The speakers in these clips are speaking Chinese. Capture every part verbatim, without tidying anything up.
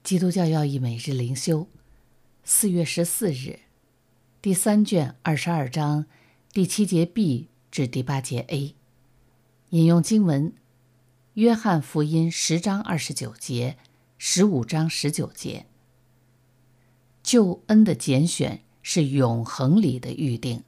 基督教要义每日灵修，四月十四日，第三卷二十二章第七节 B 至第八节 A。引用经文：约翰福音十章二十九节，十五章十九节。救恩的拣选是永恒里的预定。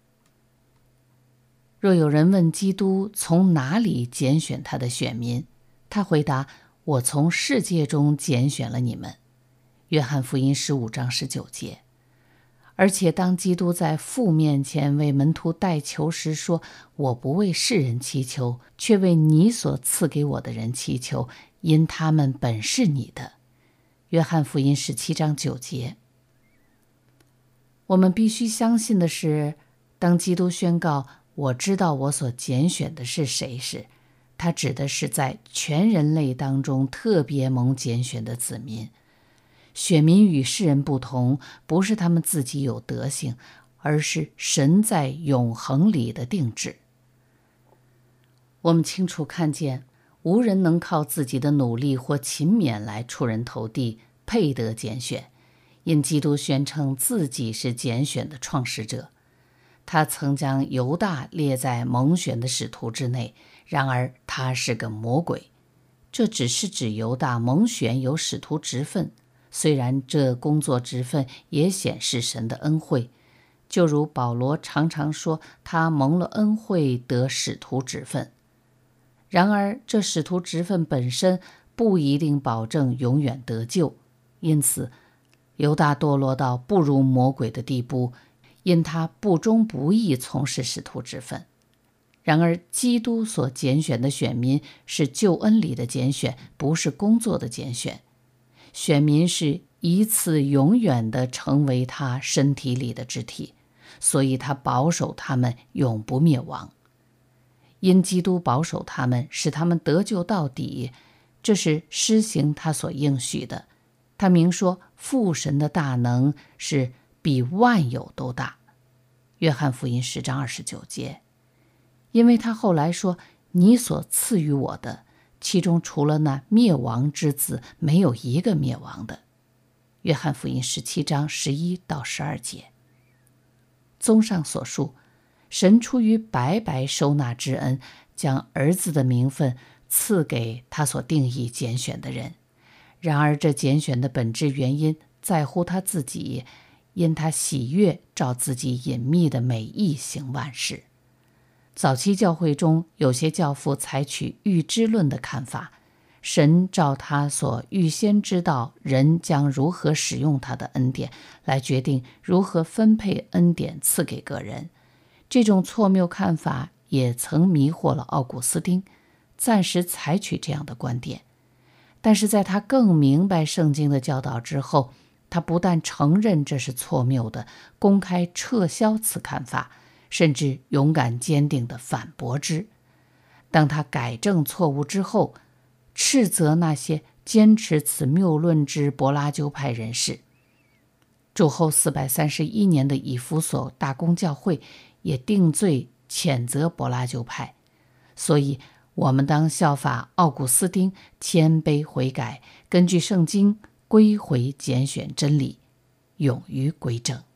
若有人问基督从哪里拣选他的选民，他回答：我从世界中拣选了你们。约翰福音十五章十九节。而且当基督在父面前为门徒代求时说：我不为世人祈求，却为你所赐给我的人祈求，因他们本是你的。约翰福音十七章九节。我们必须相信的是，当基督宣告我知道我所拣选的是谁时，他指的是在全人类当中特别蒙拣选的子民。选民与世人不同，不是他们自己有德行，而是神在永恒里的定旨。我们清楚看见，无人能靠自己的努力或勤勉来出人头地，配得拣选，因基督宣称自己是拣选的创始者。他曾将犹大列在蒙选的使徒之内，然而他是个魔鬼。这只是指犹大蒙选有使徒职分，虽然这工作职分也显示神的恩惠，就如保罗常常说他蒙了恩惠得使徒职分。然而这使徒职分本身不一定保证永远得救，因此犹大堕落到不如魔鬼的地步，因他不忠不义从事使徒之分。然而基督所拣选的选民是救恩里的拣选，不是工作的拣选。选民是以此永远地成为他身体里的肢体，所以他保守他们永不灭亡。因基督保守他们，使他们得救到底，这是施行他所应许的。他明说父神的大能是比万有都大。约翰福音十章二十九节。因为他后来说，你所赐予我的，其中除了那灭亡之子，没有一个灭亡的。约翰福音十七章十一到十二节。综上所述，神出于白白收纳之恩，将儿子的名分赐给他所定义拣选的人。然而这拣选的本质原因在乎他自己，因他喜悦照自己隐秘的美意行万事。早期教会中有些教父采取预知论的看法，神照他所预先知道人将如何使用他的恩典，来决定如何分配恩典赐给个人。这种错谬看法也曾迷惑了奥古斯丁，暂时采取这样的观点。但是在他更明白圣经的教导之后，他不但承认这是错谬的，公开撤销此看法，甚至勇敢坚定地反驳之。当他改正错误之后，斥责那些坚持此谬论之柏拉纠派人士。主后四百三十一年的以弗所大公教会也定罪谴责柏拉纠派。所以我们当效法奥古斯丁，谦卑悔改，根据圣经归回拣选真理，勇于归正。